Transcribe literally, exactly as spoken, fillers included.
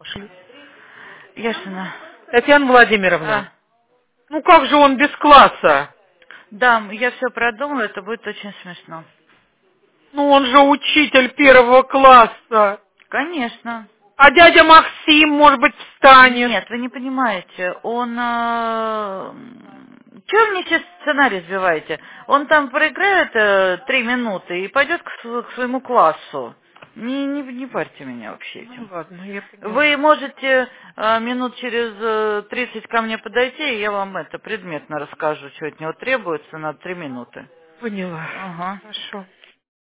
Пошли. Яшина. Татьяна Владимировна, А, ну как же он без класса? да, я все продумала, это будет очень смешно. Ну он же учитель первого класса. Конечно. А дядя Максим, может быть, встанет. Нет, вы не понимаете. Он... Э... Чего вы мне сейчас сценарий сбиваете? Он там проиграет э, три минуты и пойдет к, св- к своему классу. Не, не, не парьте меня вообще Ну этим. ладно, я Вы поняла. можете э, минут через э, тридцать ко мне подойти, и я вам это предметно расскажу, что от него требуется на три минуты. Поняла. Ага. Хорошо.